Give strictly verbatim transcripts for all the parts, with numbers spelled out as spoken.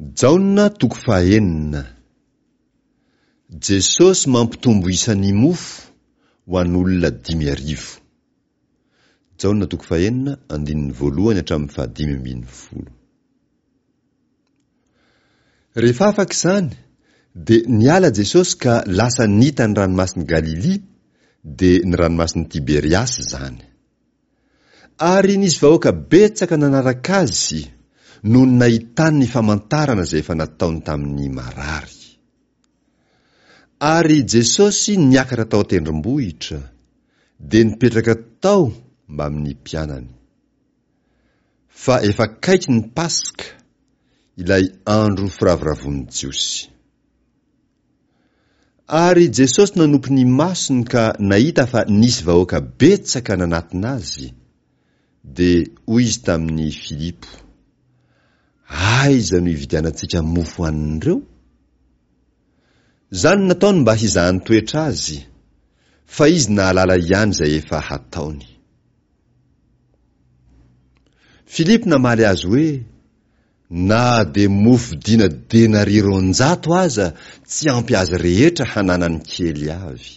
Jaona toko fahaenina. Jesosy mampitombo isan'ny mofo ho an'olona dimy arivo. Jaona toko fahaenina andininy voalohany hatramin'ny fahadimy ambin'ny folo. Rehefa afaka izany dia niala Jesosy ka lasa nita ny ranomasin'i Galili dia ny ranomasin'i Tiberias izany. Ary nisy vahoaka betsaka nanaraka azy noho ny nahitany ny famantarana izay efa nataony tamin'ny marary. Ary Jesosy niakatra tao an-tendrombohitra dia nipetraka tao mba amin'ny mpianany. Fa efa akaiky ny Paska, ilay andro firavoravon'ny Jiosy. Ary Jesosy nanompo ny masony ka nahita fa nisy vahoaka betsaka nanatina azy, dia hoy izy tamin'ny Filipo, aiza no ividianantsika mofo hoanin'ireo? Zany nataony mba hizahany toetra azy, fa izy nahalala ihany izay efa hataony. Filipo namaly azy hoe, na dia mofo dina denari roanjato aza tsy ampy azy rehetra hananany kely avy.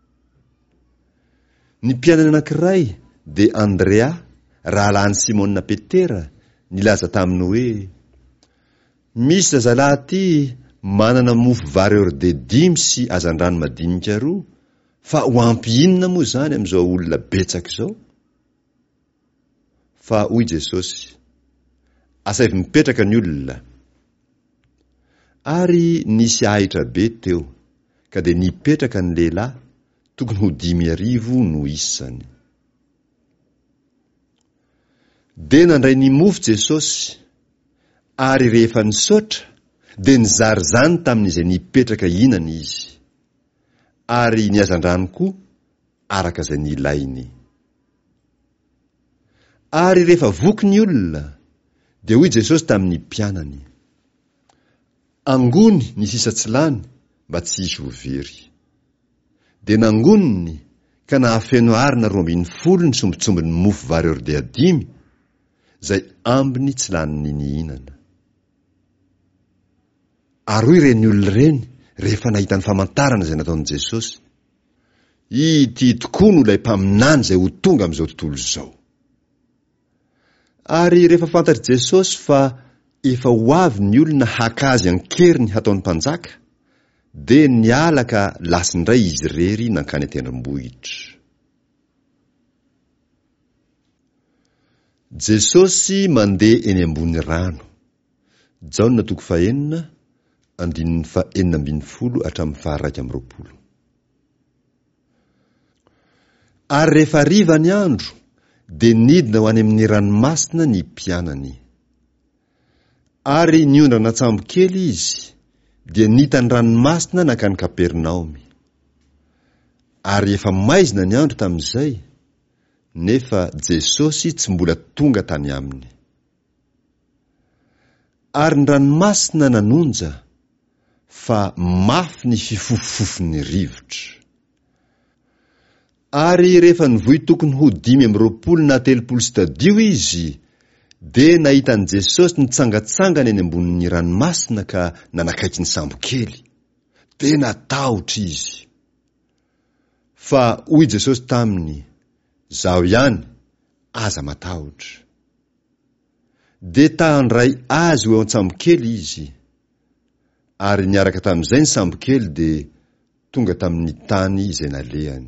Ny mpianany anankiray dia Andrea, rahalan'i Simona Petera, nilaza taminy hoe, misy zazalahy ty manana mofo vary orde dimy sy azandrano madinika roa, fa ho ampy inona moa zany amin'izao olona betsaka izao? Fa hoy Jesosy, asavy mipetraka ny olona. Ary nisy ahitra be teo, ka dia nipetraka ny lehilahy, tokony ho dimy arivo no isany. Dia nandray ny mofo Jesosy, ary rehefa nisotra, dia nizary zany tamin'izay nipetraka inany izy. Ary niazan-drano koa araka izay nilainy. Ary rehefa voky ny olona, dia hoy Jesosy tamin'ny mpianany, angony ny sisa tsy lany mba tsy hisy ho very. Dia nangoniny ka nahafeno arina roa ambin'ny folo ny sombitsombin'ny mofo vary orde dimy, izay ambiny tsy lany nihinana. Ary hoy ireny olona ireny rehefa nahita ny famantarana izay nataon'i Jesosy, ity tokoa no ilay mpaminany izay ho tonga amin'izao tontolo izao. Ary rehefa fantatry Jesosy fa efa ho avy ny olona haka azy ankeriny hataon'ny mpanjaka, dia niala ka lasindray izy rery nankany an-tendrombohitra. Jesosy mandeha eny ambony rano. Jaona toko fahaenina andininy fahaenina ambin'ny folo hatramin'ny faharaika amby roapolo. Ary rehefa hariva ny andro, dia nidina ho any amin'ny ranomasina ny mpianany. Ary niondrana atsambo kely izy, dia nita ny ranomasina nankany Kapernaomy. Ary efa maizina ny andro tamin'izay, nefa Jesosy tsy mbola tonga tany aminy. Ary ny ranomasina nanonja, fa mafy ny fifofofofon'ny rivotra. Ary rehefa nivoy tokony ho dimy amby roapolo na telopolo stadio izy, dia nahitany Jesosy nitsangatsangana eny ambonin'ny ranomasina ka nanakaiky ny sambo kely, dia natahotra izy. Fa hoy Jesosy taminy, zaho ihany, aza matahotra. Dia tahandray azy ho an-tsambo kely izy, ary niaraka tamin'izay ny sambo kely dia tonga tamin'ny tany izay nalehany.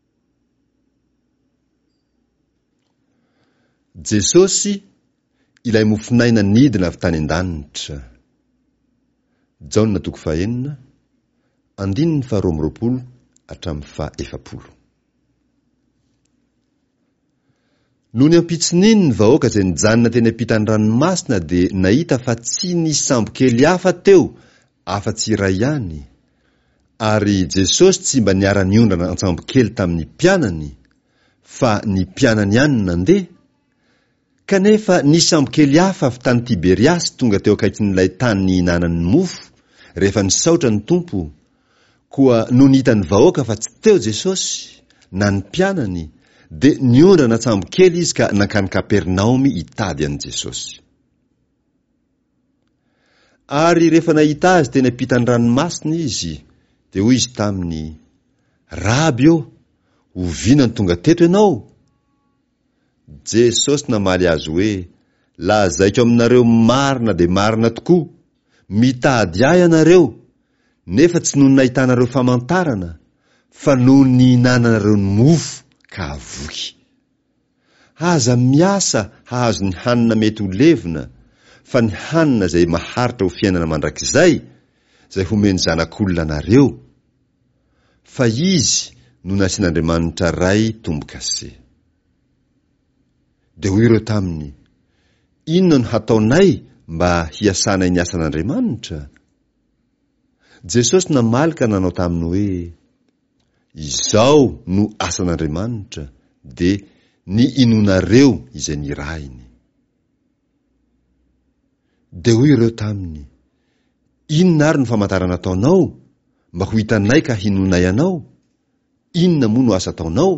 Jesosy ilay mofinaina nidina avy tany an-danitra. Jaona toko fahaenina andininy faharoa amby roapolo hatramin'ny fahaefapolo. Noho ny ampitsininy ny vahoaka izay nijanona teny ampitany ranomasina dia nahita fa tsy nisy sambo kely hafa teo afa-tsy iray ihany. Ary Jesosy tsy mba niara niondrana an-tsambo kely tamin'ny mpianany, fa ny mpianany ihany nandeha. Kanefa nisy sambo kely hafa avy tany Tiberias tonga teo akaikin'ilay tany nihinanany mofo, rehefa nisaotra ny tompo. Koa noho nihitany vahoaka fa tsy teo Jesosy na ny mpianany, dia niondrana sambo kely izy ka nankany Kapernaomy hitady an'i Jesosy. Ary rehefa nahita azy teny ampitany ranomasina izy, dia hoy izy taminy, Raby eo, oviana ny tonga teto ianao? Jesosy namaly azy hoe, lazaiko aminareo marina dia marina tokoa, mitady ahy ianareo, nefa tsy noho ny nahitanareo famantarana, fa noho ny hinananareo ny mofo ka avoky. Aza miasa hahazo ny hanina mety ho levina, fa ny hanina izay maharitra ho fiainana mandrakizay, izay homeny zanak'olona nareo. Fa izy no nasian'Andriamanitra ray tombo-kase. Dia hoy ireo taminy, inona no hataonay mba hiasanay ny asan'Andriamanitra? Jesosy namaly ka nanao taminy hoe, izao no asan'Andriamanitra, dia ny inonareo izay nirahiny. Dia hoy ireo taminy, inona ary no famantarana ataonao mba ho hitanay ka hinonay anao? Inona moa no asa ataonao?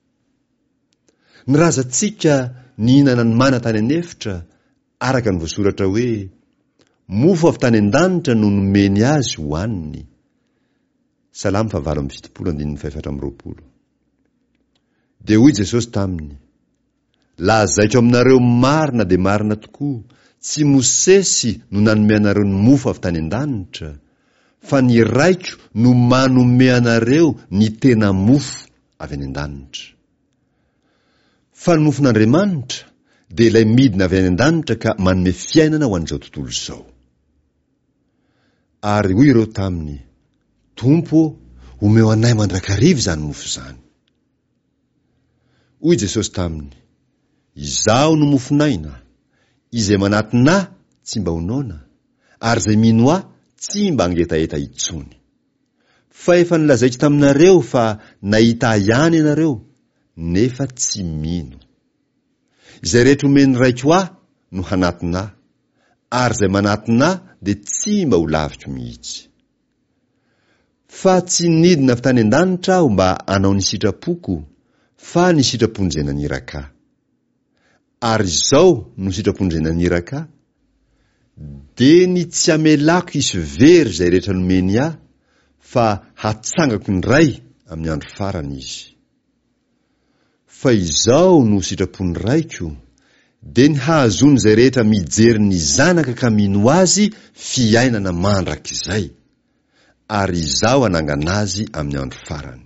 Nirazantsika nihinana ny mana tany anefitra, araka ny voasoratra hoe, mofo avy tany an-danitra no nomeny azy hoaniny. Salamy fahavalo amby fitopolo andininy faefatra amby roapolo. Dia hoy Jesosy taminy, lazaiko aminareo marina dia marina tokoa, tsy Mosesy no nanome anareo ny mofo avy tany an-danitra, fa ny raiko no manome anareo ny tena mofo avy any an-danitra. Fa ny mofon'Andriamanitra dia ilay midina avy any an-danitra ka manome fiainana ho an'izao tontolo izao. Ary hoy ireo taminy, Tompo, omeo anay mandrakariva izany mofo izany. Hoy Jesosy taminy, izaho no mofonaina, izay manatina tsy mba honona, ary izay mino ahy tsy mba angetaeta intsony. Fa efa nilazaiko taminareo fa nahita ihany ianareo, nefa tsy mino. Izay rehetra omeny raiko ahy no hanatina, ary izay manatina dia tsy mba ho laviko mihitsy. Fa tsy nidina avy tany an-danitra aho mba hanao ny sitrapoko, fa ny sitrapon'izay naniraka. Ary izao no sitrapon'izay naniraka, dia ny tsy amelako isy very izay rehetra nomeny ahy, fa hatsangako ny ray amin'ny andro farany izy. Fa izao no sitrapon'ny raiko, dia ny hahazony izay rehetra mijery ny zanaka ka mino azy fiainana mandrakizay, ary izao anangana azy amin'ny andro farany.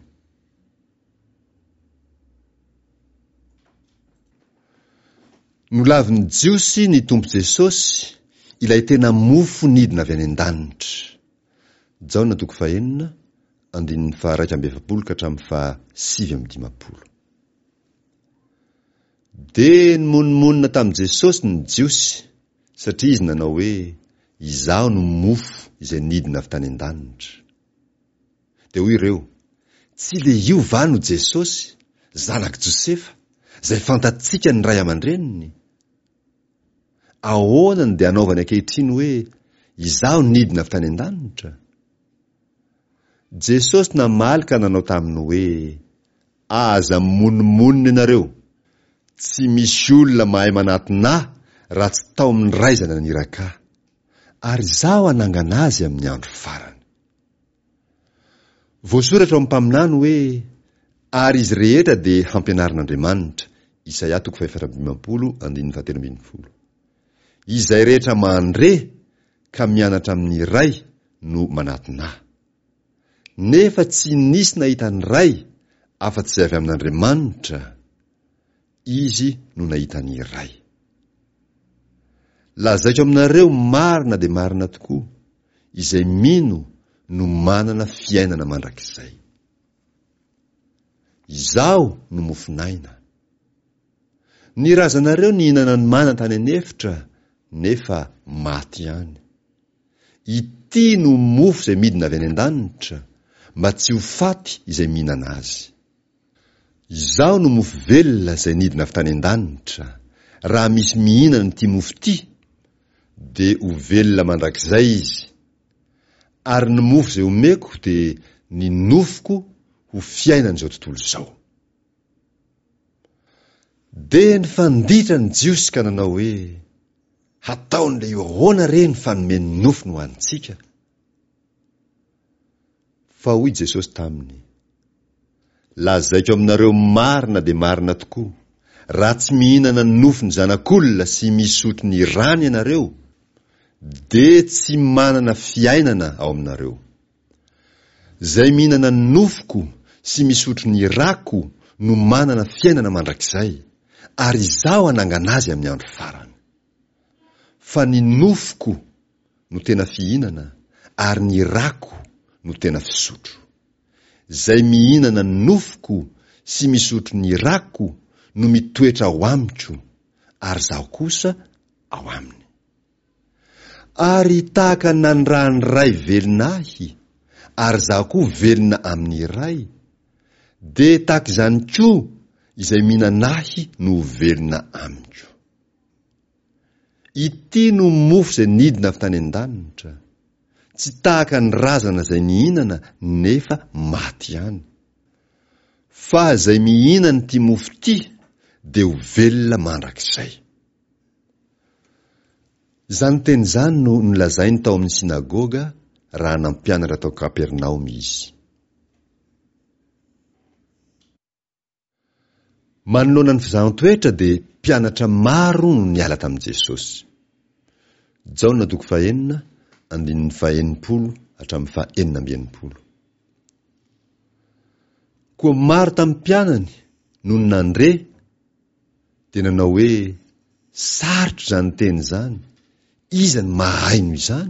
Nolaviny jiosy ny Tompo Jesosy, ilay tena mofo nidina avy any an-danitra. Jaona toko fahenina, andininy fa raika amby efapolo ka hatramin'ny fa sivy amby dimapolo. Dia nymonomonina tamin'i Jesosy ny jiosy, satria izy nanao hoe, izaho no mofo izay nidina avy tany an-danitra. Dia hoy ireo, tsy le io va no Jesosy, zanak' Josefa, izay fantatsika ny ray aman-dreniny? Ahoana dia anaovany ankehitriny hoe, izaho nidina avy tany an-danitra? Jesosy namaly ka nanao taminy hoe, aza monomonina ianareo, tsy misy olona mahay manatina raha tsy tao amin'ny raizana naniraka, ary izaho anangana azy amin'ny andro farany. Voasoratra ao amin'ny mpaminany hoe, ary izy rehetra dia hampianarin'Andriamanitra. Isaia toko fahaefatra amby dimampolo andininy fahatelo ambin'ny folo. Izay rehetra mandre ka mianatra amin'ny ray no manatina. Nefa tsy nisy nahita ny ray afa-tsy avy amin'Andriamanitra, izy no nahita ny ray. Lazaiko aminareo marina dia marina tokoa, izay mino no manana fiainana mandrakizay. Izaho no mofonaina. Ny razanareo ny hinana ny mana tany anefitra, nefa maty ihany. Ity no mofo izay midina avy any an-danitra, mba tsy ho faty izay mihinana azy. Izaho no mofo velona izay nidina avy tany an-danitra. Raha misy mihinana ity mofo ity, dia ho velona mandrakizay izy. Ary ny mofo izay omeko dia ny nofoko ho fiainan'izao tontolo izao. Dia ny fanditra ny jiosy ka nanao hoe, hataon'le io ahoana reny fanomeny nofony ho antsika. Fa hoy Jesosy taminy, lazaiko aminareo marina de marina tokoa, raha tsy mihinana ny nofony zanak'olona sy misotro ny rany ianareo, de tsy manana fiainana ao aminareo. Zay mihinana ny nofoko sy misotro ny rako no manana fiainana mandrakizay, ary izaho anangana azy amin'ny andro farany. Fa ny nofoko no tena fihinana, ary ny rako no tena fisotro. Zay mihinana ny nofoko sy misotro ny rako no mitoetra ao amiko, ary zaho kosa ao aminy. Ary tahaka nandraha ny ray velona ahy, ary zaho koa velona amin'ny ray, de tahaka izany koa izay mihinana ahy no velona amiko. Ity no mofo izay nidina avy tany an-danitra, tsy tahaka ny razana izay nihinana nefa maty ihany. Fa izay mihinana ity mofo ity de ho velona mandrakizay. Zany teny zany no nolazainy tao amin'ny sinagoga raha nampianatra tao Kapernaoma izy. Manoloana ny fizahan-toetra de mpianatra maro no niala tamin'i Jesosy. Jaona toko fahenina, andininy fahaenimpolo hatramin'ny fahaenina amby enimpolo. Koa maro tamin'ny mpianany no nandre, de nanao hoe sarotro zany teny zany, iza ny mahay noho izany?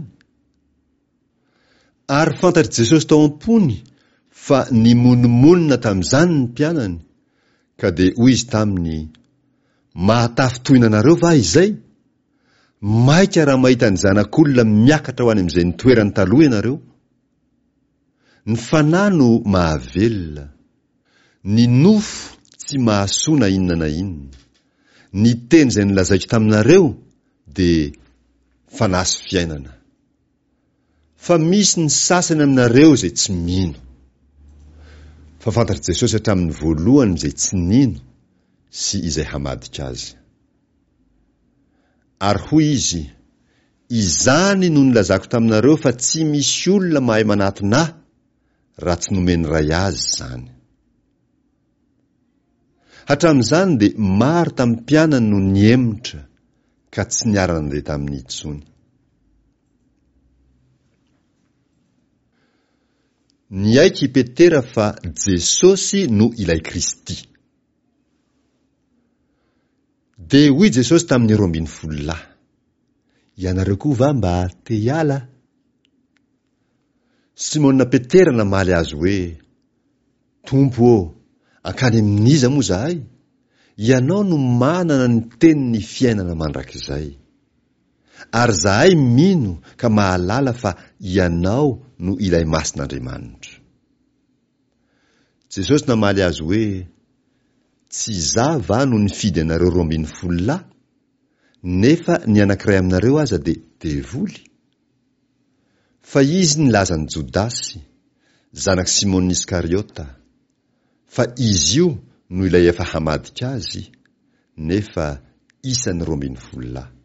Ary fantatry Jesosy tao am-pony fa nimononmonina tamin'izany ny mpianany, ka de hoy izy taminy, mahatafy tohina anareo va izay? Maika raha mahita ny zanak'olona miakatra ho any amin'izay nitoerany taloha ianareo? Ny fanahy no mahavelona, ny nofo tsy mahasoa na inona na inona. Ny teny izay nilazaiko taminareo de fanahy sy fiainana. Fa misy ny sasany aminareo izay tsy mino. Fa fantatry Jesosy hatramin'ny voalohany izay tsy nino sy izay hamadika azy. Ary hoy izy, izany no nilazako taminareo fa tsy misy olona mahay manatona ahy raha tsy nomeny ray azy zany. Hatramin'izany de maro tamin'ny mpianany no niemotra ka tsy niarana andeha tamin'ny intsony. Niaiky Petera fa Jesosy no ilay Kristy. De hoy Jesosy tamin'ny roa ambin'ny folo lahy, ianareo koa va mba te hiala? Simona Petera namaly azy hoe, Tompo ô, ankany amin'iza moa zahay? Ianao no manana ny tenin'ny fiainana mandrakizay. Ary zahay mino ka mahalala fa ianao no ilay masin'Andriamanitra. Jesosy namaly azy hoe, tsy za va no nifidy anareo roa ambin'ny folo lahy, nefa ny anankiray aminareo aza de devoly. Fa izy nilaza ny Jodasy, zanak' Simona Iskariota, fa izy io no ilay efa hamadika azy, nefa isany roa ambin'ny folo lahy.